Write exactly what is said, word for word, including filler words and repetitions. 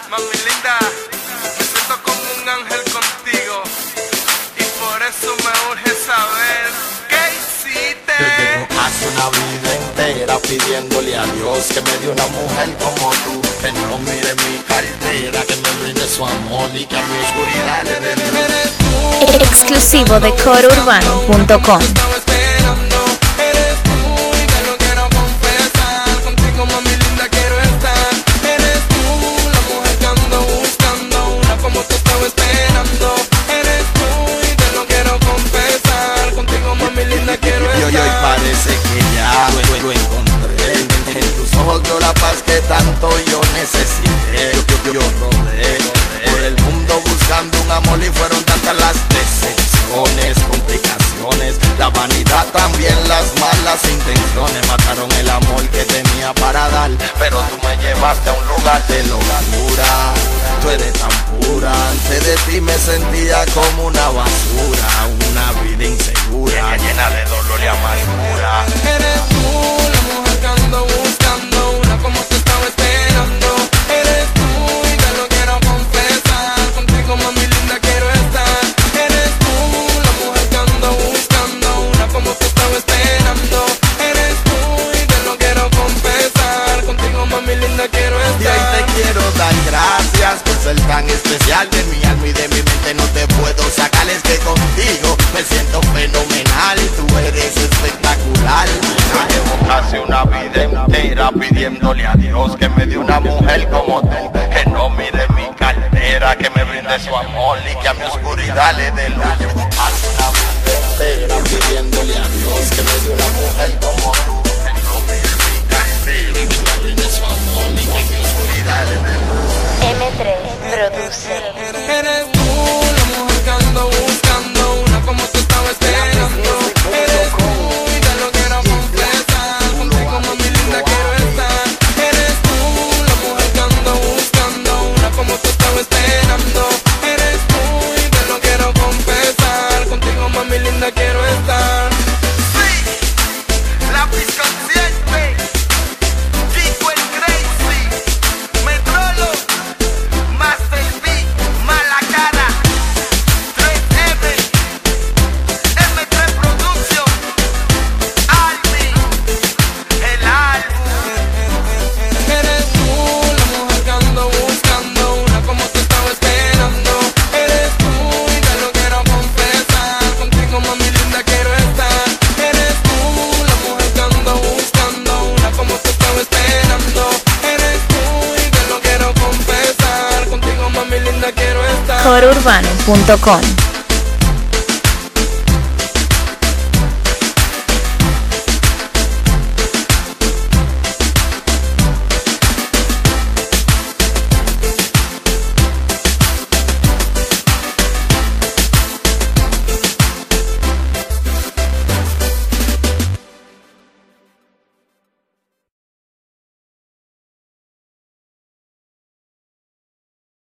Mami linda, me siento como un ángel contigo y por eso me urge saber qué hiciste. Yo hace una vida entera pidiéndole a Dios que me dé una mujer como tú, que no mire mi cartera, que me brinde su amor y que a mi oscuridad le dé luz. Exclusivo de coro urbano punto com. Yo la paz que tanto yo necesité. Yo, yo, yo rodé por el mundo buscando un amor y fueron tantas las decepciones, complicaciones, la vanidad, también las malas intenciones mataron el amor que tenía para dar. Pero tú me llevaste a un lugar de locura. Tú eres tan pura, antes de ti me sentía como una basura, una vida insegura, llena de dolor y amargura. Eres tú la mujer que ando buscando, como te estaba esperando. Eres tú y te lo quiero confesar. Contigo, mami linda, quiero estar. Eres tú la mujer que ando buscando, una como te estaba esperando. Eres tú y te lo quiero confesar. Contigo, mami linda, quiero estar. Y hoy te quiero dar gracias por ser tan especial. De mi alma y de mi mente no te puedo sacar. Es que contigo me siento fenomenal y tú eres espectacular. Llevo casi una vida entera pidiéndole a Dios que me dé una mujer como tú, que no mire mi cartera, que me brinde su amor y que a mi oscuridad le dé luz. Llevo casi una vida entera pidiéndole a Dios que me dé una mujer como tú, que no mire mi cartera, que me brinde su amor y que a mi oscuridad le dé luz. eme tres produce. Eres tú la mujer que ando buscando, una como te estaba esperando. Eres tú y te lo quiero confesar. Contigo, mami linda, quiero estar. Eres tú la mujer que ando buscando, una como te estaba esperando. Eres tú y te lo quiero confesar. Contigo, mami linda, quiero estar. Sí, lápiz consciente, Chico el Crazy, Metrolo, Master B, Mala Cara, tres eme, eme tres Production, Alvin, el álbum. Eres tú la mujer que ando buscando, una como te estaba esperando. Eres tú y te lo quiero confesar. Contigo, mami linda, quiero estar. Eres tú la mujer que ando buscando, una como te estaba esperando. Eres tú y te lo quiero confesar. Contigo, mami linda, quiero estar. coro urbano punto com.